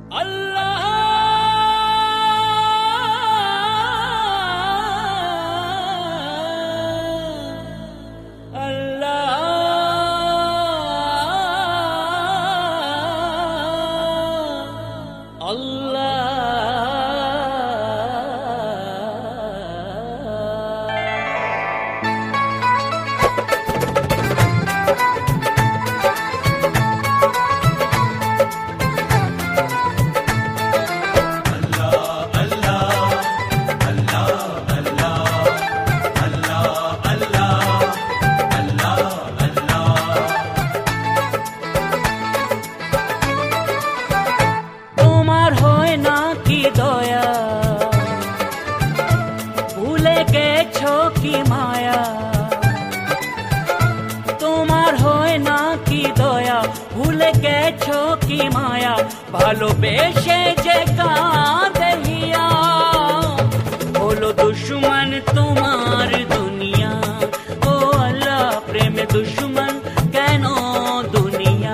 अल्लाह अल्लाह अल्लाह। কি মায়া তোমার হয় না কি দয়া, ভুলে গেছো কি মায়া, ভালোবেসে যে কাঁদে হিয়া, হলো দুশ্মন তোমার দুনিয়া। ও আল্লাহ প্রেমে দুশ্মন কেন দুনিয়া।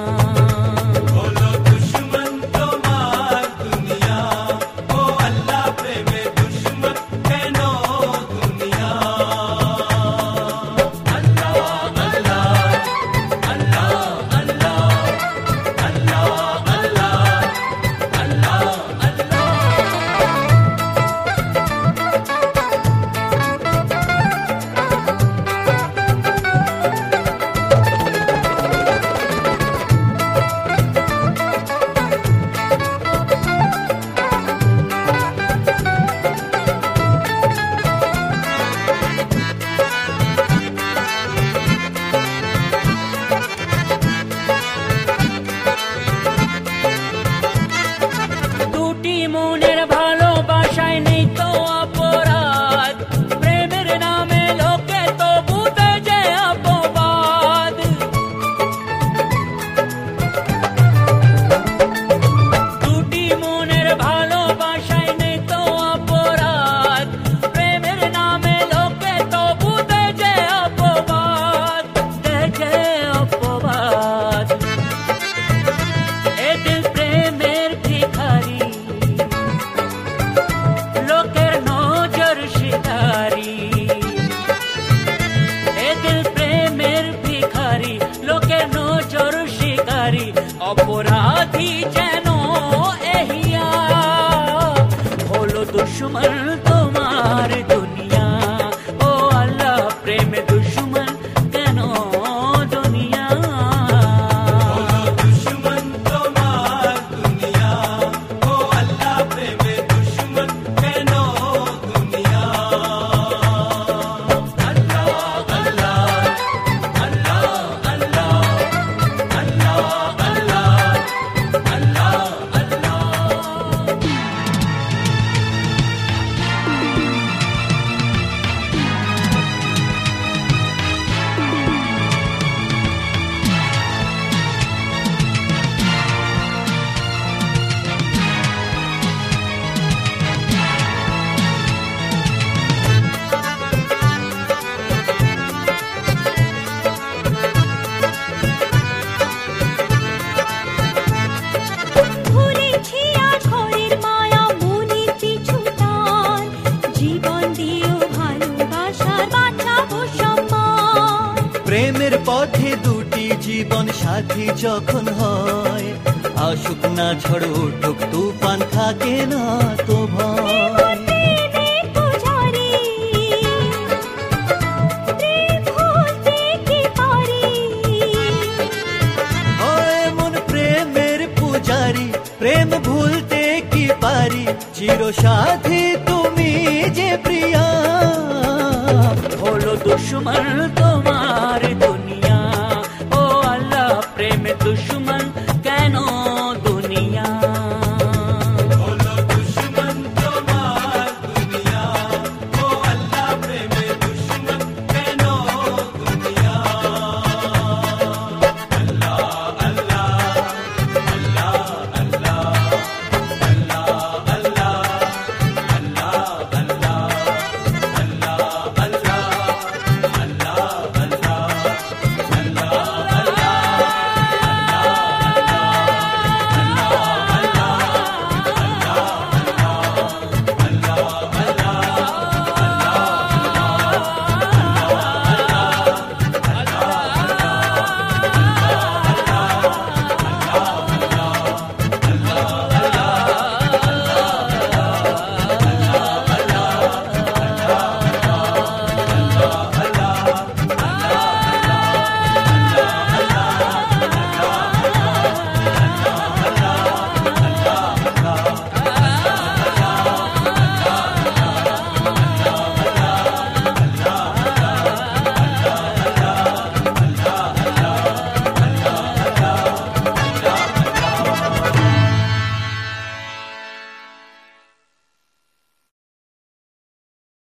মনের ভালোবাসায় নেই তো অপরাধ, প্রেমের নামে লোকে তো বুঝে যে অপবাদ। দুটি মনের ভালোবাসায় নেই তো অপরাধ, প্রেমের নামে লোকে তো বুঝে যে অপবাদ, যে অপবাদ। এ দিল প্রেমের ভিখারি, লোকের নজর শিকারি, এ দিল প্রেমের ভিখারি, লোকের নজর শিকারি, অপরাধী যেন এহিয়া, হলো দুশ্মন তোমার দুনিয়া। ও আল্লাহ প্রেমে দুশ্মন কেন দুনিয়া। প্রেমের পথে দুটি জীবন সাথী যখন হয়, আসুক না ঝড় উঠুক তুফান থাকে না তো ভয়। মন প্রেমের পূজারি, প্রেম ভুলতে কি পারি, চির সাথী তুমি যে প্রিয়া, হলো দুশ্মন তো